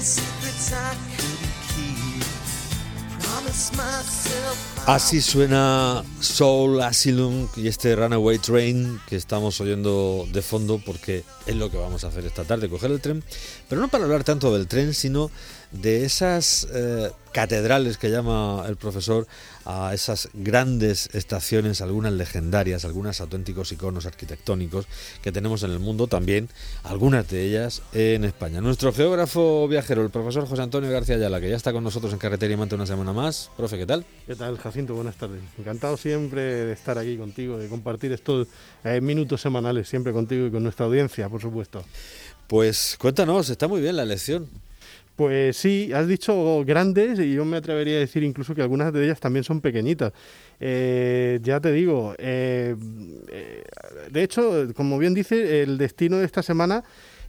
Así suena Soul Asylum y este Runaway Train que estamos oyendo de fondo, porque es lo que vamos a hacer esta tarde, coger el tren, pero no para hablar tanto del tren, sino de esas catedrales que llama el profesor, a esas grandes estaciones, algunas legendarias, algunas auténticos iconos arquitectónicos que tenemos en el mundo, también algunas de ellas en España. Nuestro geógrafo viajero, el profesor José Antonio García Ayala, que ya está con nosotros en Carretera y Mante una semana más. Profe, ¿qué tal? ¿Qué tal, Jacinto? Buenas tardes. Encantado siempre de estar aquí contigo, de compartir estos minutos semanales siempre contigo y con nuestra audiencia, por supuesto. Pues cuéntanos, está muy bien la lección. Pues sí, has dicho grandes y yo me atrevería a decir incluso que algunas de ellas también son pequeñitas. Ya te digo, de hecho, como bien dice, el destino de esta semana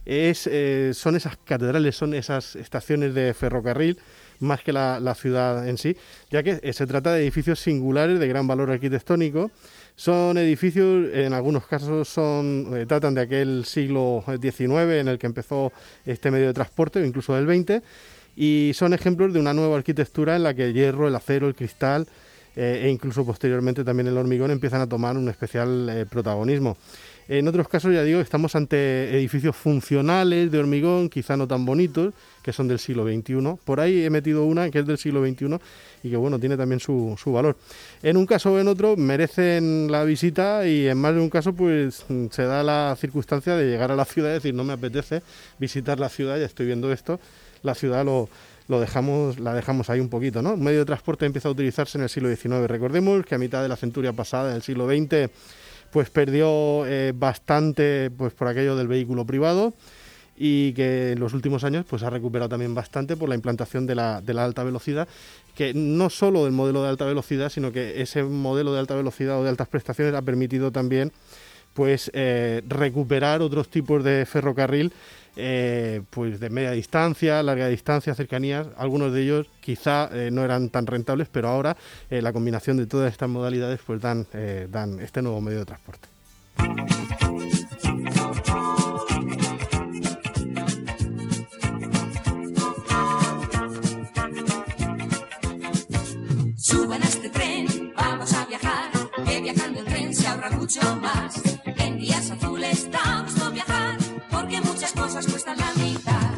son esas catedrales, son esas estaciones de ferrocarril, más que la ciudad en sí, ya que se trata de edificios singulares de gran valor arquitectónico. Son edificios, en algunos casos tratan de aquel siglo XIX en el que empezó este medio de transporte, o incluso del XX, y son ejemplos de una nueva arquitectura en la que el hierro, el acero, el cristal e incluso posteriormente también el hormigón empiezan a tomar un especial protagonismo. En otros casos, ya digo, estamos ante edificios funcionales de hormigón, quizá no tan bonitos, que son del siglo XXI. Por ahí he metido una que es del siglo XXI y que, bueno, tiene también su valor. En un caso o en otro merecen la visita, y en más de un caso pues se da la circunstancia de llegar a la ciudad y decir, no me apetece visitar la ciudad, ya estoy viendo esto, la ciudad la dejamos ahí un poquito, ¿no? Un medio de transporte empieza a utilizarse en el siglo XIX. Recordemos que a mitad de la centuria pasada, en el siglo XX, pues perdió bastante pues por aquello del vehículo privado, y que en los últimos años pues ha recuperado también bastante por la implantación de la alta velocidad, que no solo del modelo de alta velocidad, sino que ese modelo de alta velocidad o de altas prestaciones ha permitido también pues recuperar otros tipos de ferrocarril, pues de media distancia, larga distancia, cercanías. Algunos de ellos quizá no eran tan rentables, pero ahora la combinación de todas estas modalidades pues dan este nuevo medio de transporte. Suban a este tren, vamos a viajar, que viajando en tren se ahorra mucho más. En días azules damos por viajar, porque muchas cosas cuestan la mitad.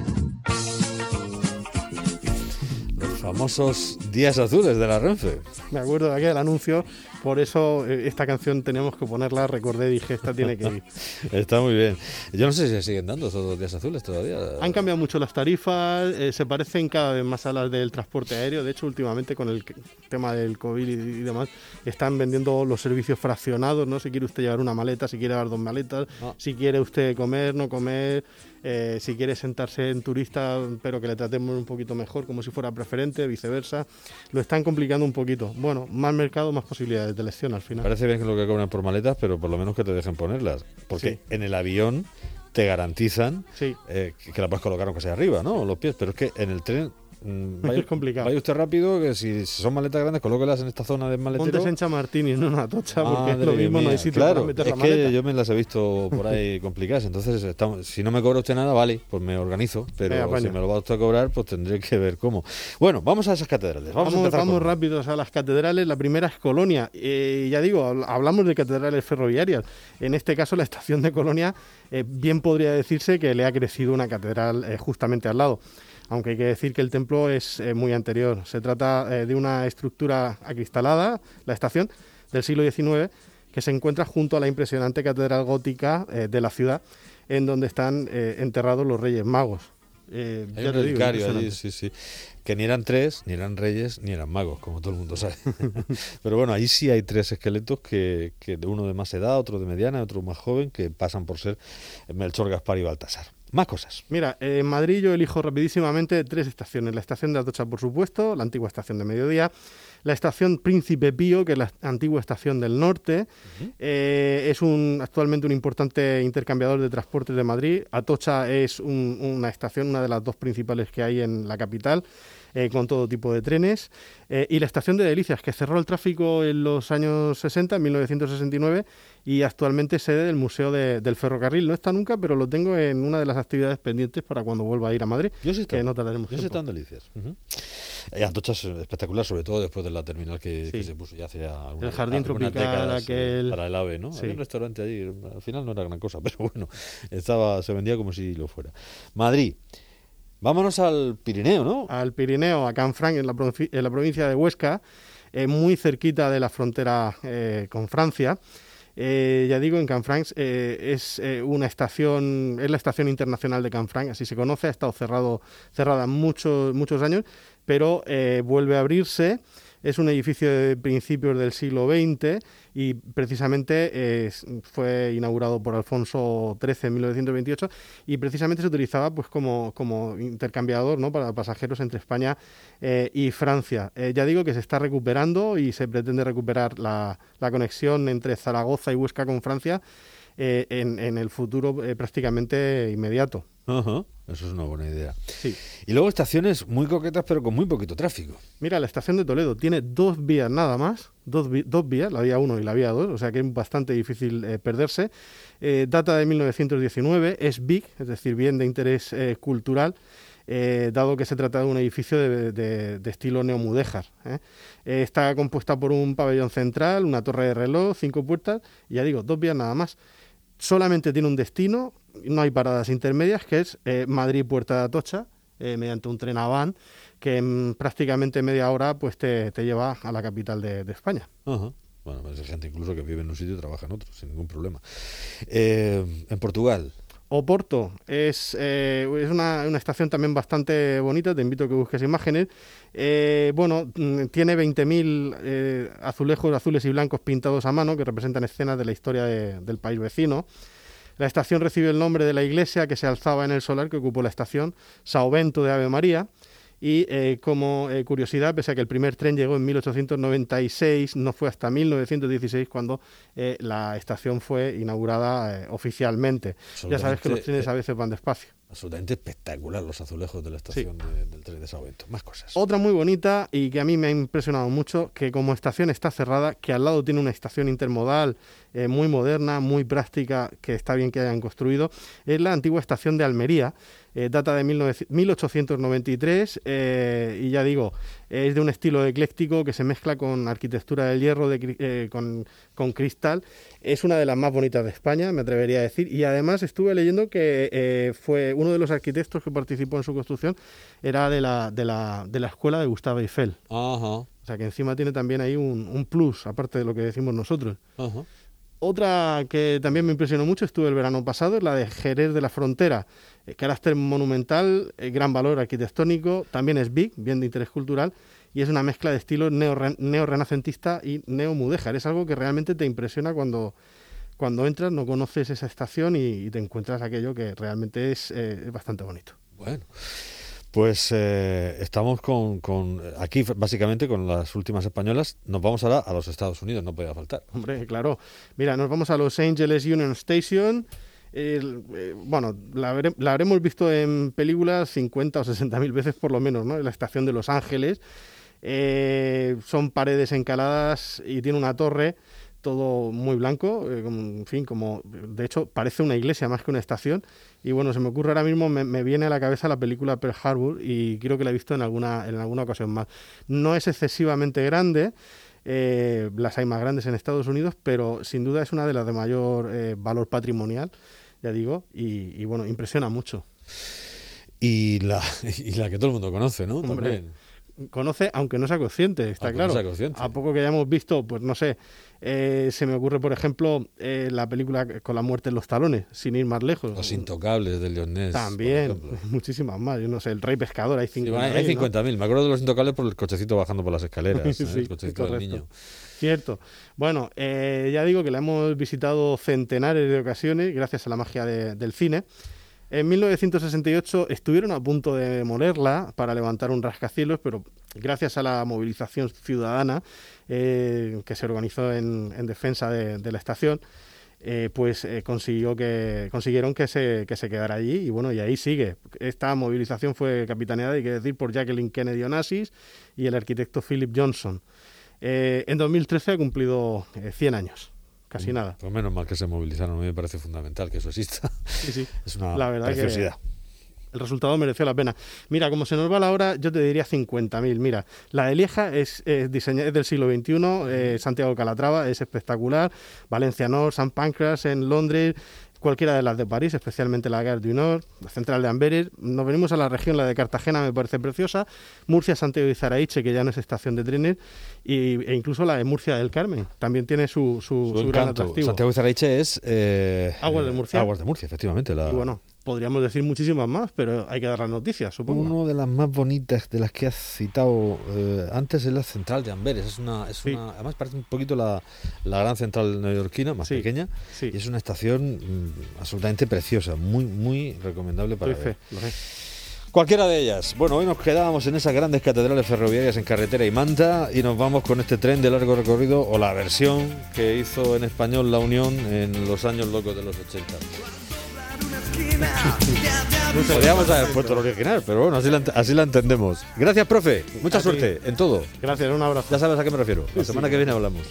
Los famosos días azules de la Renfe. Me acuerdo de aquel anuncio, por eso esta canción teníamos que ponerla, recordé, dije, esta tiene que ir. Está muy bien. Yo no sé si se siguen dando esos 2 días azules todavía. Han cambiado mucho las tarifas, se parecen cada vez más a las del transporte aéreo. De hecho, últimamente con el tema del COVID y demás, están vendiendo los servicios fraccionados, ¿no? Si quiere usted llevar una maleta, si quiere llevar 2 maletas, si quiere usted comer, no comer, si quiere sentarse en turista, pero que le tratemos un poquito mejor, como si fuera preferente, viceversa. Lo están complicando un poquito. Bueno, más mercado, más posibilidades de elección al final. Parece bien que lo que cobran por maletas, pero por lo menos que te dejen ponerlas, porque sí, en el avión te garantizan que la puedes colocar aunque sea arriba, ¿no? O los pies, pero es que en el tren es complicado. Vaya usted rápido, que si son maletas grandes, colóquelas en esta zona del maletero. Pontes en Chamartín y no en Atocha, porque es lo mismo, no hay sitio para meter la maleta. Es que yo me las he visto por ahí complicadas, entonces si no me cobra usted nada, vale, pues me organizo, pero si me lo va usted a cobrar, pues tendré que ver cómo. Bueno, vamos a esas catedrales. Vamos rápidos a las catedrales. La primera es Colonia. Ya digo, hablamos de catedrales ferroviarias. En este caso, la estación de Colonia, bien podría decirse que le ha crecido una catedral justamente al lado, aunque hay que decir que el templo es muy anterior. Se trata de una estructura acristalada, la estación, del siglo XIX, que se encuentra junto a la impresionante catedral gótica de la ciudad, en donde están enterrados los Reyes Magos. Hay un relicario allí, sí, que ni eran 3, ni eran reyes, ni eran magos, como todo el mundo sabe. Pero bueno, ahí sí hay 3 esqueletos, que uno de más edad, otro de mediana, otro más joven, que pasan por ser Melchor, Gaspar y Baltasar. Más cosas. Mira, en Madrid yo elijo rapidísimamente 3 estaciones. La estación de Atocha, por supuesto, la antigua estación de Mediodía. La estación Príncipe Pío, que es la antigua estación del norte. Es actualmente un importante intercambiador de transportes de Madrid. Atocha es una estación, una de las 2 principales que hay en la capital. con todo tipo de trenes, y la estación de Delicias, que cerró el tráfico en los años 60, en 1969, y actualmente es sede del Museo del Ferrocarril. No está nunca, pero lo tengo en una de las actividades pendientes para cuando vuelva a ir a Madrid, que no tardaremos tiempo. Yo sé tan Delicias. Atocha es espectacular, sobre todo después de la terminal que se puso ya hace el jardín tropical décadas, aquel... para el AVE, ¿no? Sí. Había un restaurante allí, al final no era gran cosa, pero bueno, se vendía como si lo fuera. Madrid. Vámonos al Pirineo, ¿no? Al Pirineo, a Canfranc, en la provincia de Huesca, muy cerquita de la frontera con Francia. Ya digo, en Canfranc es una estación, es la estación internacional de Canfranc, así se conoce, ha estado cerrada muchos años, pero vuelve a abrirse. Es un edificio de principios del siglo XX y precisamente fue inaugurado por Alfonso XIII en 1928 y precisamente se utilizaba pues como intercambiador, ¿no?, para pasajeros entre España y Francia. Ya digo que se está recuperando y se pretende recuperar la conexión entre Zaragoza y Huesca con Francia en el futuro prácticamente inmediato. Eso es una buena idea. Sí. Y luego estaciones muy coquetas, pero con muy poquito tráfico. Mira, la estación de Toledo tiene 2 vías nada más, dos vías, la vía 1 y la vía 2, o sea que es bastante difícil perderse. Data de 1919, es BIC, es decir, bien de interés cultural, dado que se trata de un edificio de estilo neomudéjar. Está compuesta por un pabellón central, una torre de reloj, 5 puertas, y ya digo, 2 vías nada más. Solamente tiene un destino, no hay paradas intermedias, que es Madrid-Puerta de Atocha, mediante un tren Avant, que en prácticamente media hora pues te lleva a la capital de España. Bueno, pues hay gente incluso que vive en un sitio y trabaja en otro, sin ningún problema. En Portugal. Oporto es una estación también bastante bonita, te invito a que busques imágenes. Tiene 20.000 azulejos azules y blancos pintados a mano que representan escenas de la historia del país vecino. La estación recibe el nombre de la iglesia que se alzaba en el solar que ocupó la estación, Sao Bento de Ave María. Y como curiosidad, pese a que el primer tren llegó en 1896, no fue hasta 1916 cuando la estación fue inaugurada oficialmente. Ya sabes que los trenes a veces van despacio. Absolutamente espectacular los azulejos de la estación del tren de Sao Bento. Más cosas. Otra muy bonita y que a mí me ha impresionado mucho, que como estación está cerrada, que al lado tiene una estación intermodal muy moderna, muy práctica, que está bien que hayan construido, es la antigua estación de Almería. Data de 1893 y ya digo, es de un estilo ecléctico que se mezcla con arquitectura del hierro, con cristal. Es una de las más bonitas de España, me atrevería a decir, y además estuve leyendo que fue uno de los arquitectos que participó en su construcción, era de la escuela de Gustave Eiffel. O sea que encima tiene también ahí un plus, aparte de lo que decimos nosotros. Otra que también me impresionó mucho, estuve el verano pasado, es la de Jerez de la Frontera. Carácter monumental, gran valor arquitectónico, también es BIC, bien de interés cultural, y es una mezcla de estilos neorrenacentista y neomudéjar. Es algo que realmente te impresiona cuando entras, no conoces esa estación y te encuentras aquello que realmente es bastante bonito. Bueno, pues estamos aquí básicamente con las últimas españolas. Nos vamos ahora a los Estados Unidos, no podía faltar. Hombre, claro. Mira, nos vamos a Los Angeles Union Station. La habremos visto en películas 50 o 60.000 veces por lo menos, ¿no? La estación de Los Ángeles. Son paredes encaladas y tiene una torre, todo muy blanco, de hecho parece una iglesia más que una estación. Y bueno, se me ocurre ahora mismo, me viene a la cabeza la película Pearl Harbor y creo que la he visto en alguna ocasión más. No es excesivamente grande, las hay más grandes en Estados Unidos, pero sin duda es una de las de mayor valor patrimonial, ya digo, y bueno, impresiona mucho. Y la que todo el mundo conoce, ¿no? Hombre, también. Conoce, aunque no sea consciente, está claro. No sea consciente. A poco que hayamos visto, pues no sé, se me ocurre, por ejemplo, la película con la muerte en los talones, sin ir más lejos. Los Intocables de Leon Ness. También, muchísimas más. Yo no sé, El Rey Pescador, hay 50.000. Hay 50.000. Me acuerdo de Los Intocables por el cochecito bajando por las escaleras. Sí, el cochecito del niño. Cierto. Bueno, ya digo que la hemos visitado centenares de ocasiones gracias a la magia del cine. En 1968 estuvieron a punto de demolerla para levantar un rascacielos, pero gracias a la movilización ciudadana que se organizó en defensa de la estación, consiguieron que se quedara allí, y bueno, y ahí sigue. Esta movilización fue capitaneada, hay que decir, por Jacqueline Kennedy Onassis y el arquitecto Philip Johnson. En 2013 ha cumplido 100 años, casi nada. Pues menos mal que se movilizaron, a mí me parece fundamental que eso exista. Sí. Es una La verdad preciosidad. El resultado mereció la pena. Mira, como se nos va la hora, yo te diría 50.000. Mira, la de Lieja es del siglo XXI, Santiago Calatrava es espectacular, Valencia Nord, St. Pancras en Londres, cualquiera de las de París, especialmente la Gare du Nord, la central de Amberes. Nos venimos a la región, la de Cartagena me parece preciosa, Murcia, Santiago y Zaraiche, que ya no es estación de trenes, e incluso la de Murcia del Carmen, también tiene su gran encanto. atractivo. Santiago y Zaraiche es... Aguas de Murcia. Aguas de Murcia, efectivamente. Y bueno, podríamos decir muchísimas más, pero hay que dar las noticias, supongo. Una de las más bonitas de las que has citado antes es la central de Amberes. Sí. Además parece un poquito la gran central neoyorquina, más pequeña, sí. Y es una estación absolutamente preciosa, muy, muy recomendable para ver. Lo sé. Cualquiera de ellas. Bueno, hoy nos quedábamos en esas grandes catedrales ferroviarias en Carretera y Manta, y nos vamos con este tren de largo recorrido, o la versión que hizo en español La Unión en los años locos de los 80. Podríamos haber puesto lo original, pero bueno, así la entendemos. Gracias, profe. Mucha suerte en todo. Gracias, un abrazo. Ya sabes a qué me refiero. La semana que viene hablamos.